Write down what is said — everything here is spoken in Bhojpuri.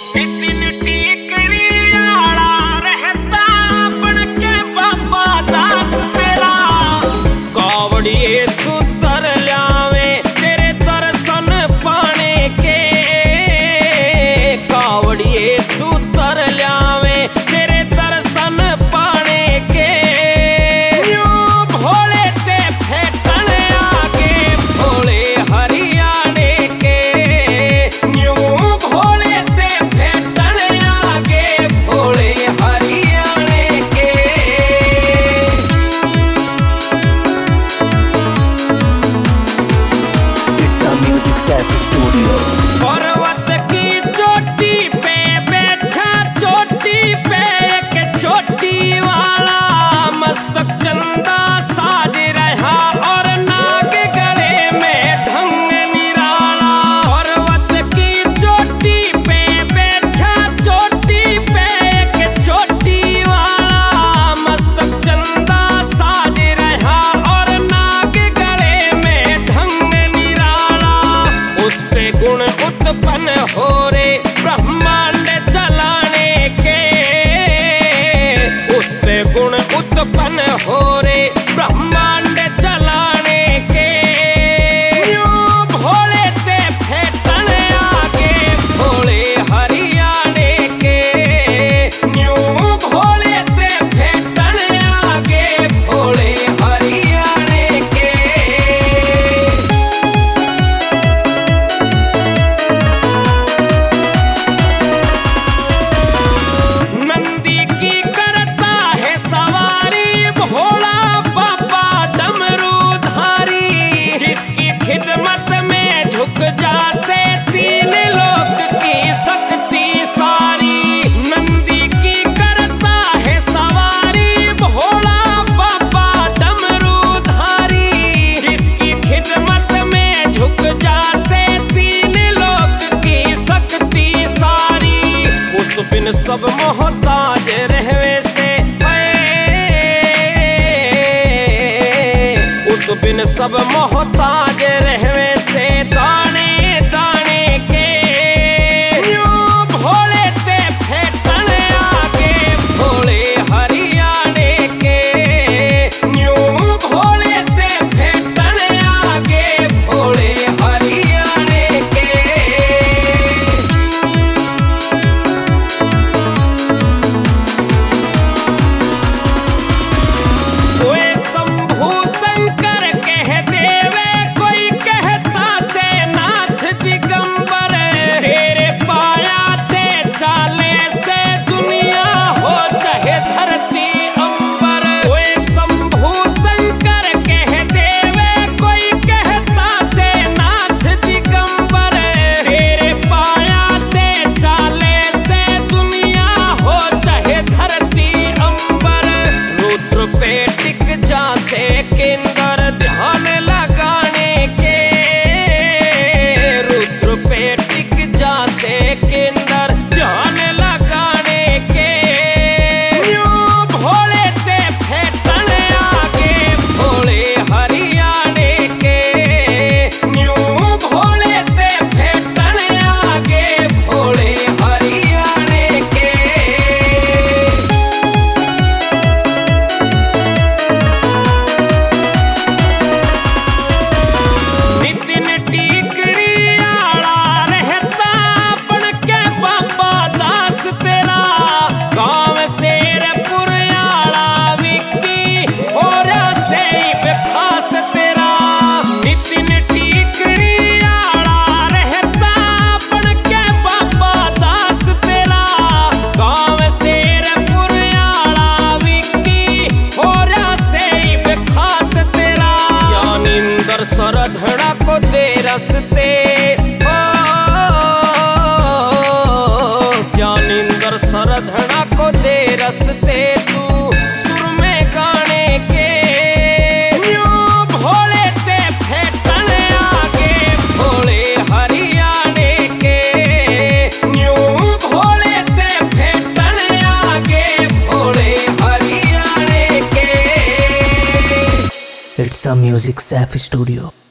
नितिन टीकरी आला रहता बन के बाबा दास तेरा कावड़िए सुतर ल्यावे तेरे दर्शन पाने के कावड़िए सुतर ल्यावे तेरे दर्शन पाने के यूं भोले ते फेटन आगे भोले हरियाणे के यूं भोले ते फेटन आगे भोले हरियाणे के। It's a Music Self Studio. पर्वत की चोटी पे बैठा चोटी पे एक चोटी वाला मस्तक चंदा साज रहा और नाग गले में ढंग निराला। पर्वत की चोटी पे बैठा चोटी पे एक चोटी वाला मस्तक चंदा साज रहा और नाग गले में ढंग निराला। उस पे गुण उत्पन्न हो रे ब्रह्मांड चलाने के उस पे गुण उत्पन्न हो रे ब्रह्मांड चलाने के यूं भोले ते फेटन आगे भोले हरियाणे के यूं भोले ते फेटन आगे भोले हरियाणे के। नंदी की करता है सवारी भोला बाबा डमरूधारी जिसकी खिदमत में झुक जा से तीन लोक की शक्ति सारी। नंदी की करता है सवारी भोला बाबा डमरूधारी जिसकी खिदमत में झुक जा से तीन लोक की शक्ति सारी। उस बिन सब मोहताज रहवे से उस बिन सब मोहताज रहवे से दाने दाने के यूं भोले ते फेटन आगे भोले हरियाणे के यूं भोले ते फेटन आगे भोले हरियाणे के। कोई शंभू शंकर कह देवे कोई कहता से नाथ दिगंबर तेरे पाया ते चाले से दुनिया हो चाहे धरती अंबर। कोई शंभू शंकर कह देवे कोई कहता से नाथ दिगंबर तेरे पाया ते चाले से दुनिया हो चाहे धरती अंबर। रुद्र पे टिक जा से केंद्र ध्यान लगाने के रुद्र पे टिक जा से केंद्र ध्यान लगाने के यूं भोले ते फेटन आगे भोले हरियाणे के यूं भोले ते फेटन आगे भोले हरियाणे के। नितिन टीकरी आला रहता बन के बाबा दास तेरा गाँव शेरपुर आला विक्की और से खास तेरा। नितिन टीकरी आला रहता बन के बाबा दास तेरा गाँव शेरपुर आला विक्की और से खास तेरा। ज्ञानेंद्र सरधड़ा को दे रस्ते ज्ञानेंद्र सरधड़ा को दे रस्ते तू सुर में गाने के यूं भोले ते फेटन आगे भोले हरियाणे के यूं भोले ते फेटन आगे भोले हरियाणे के। It's a Music Self Studio.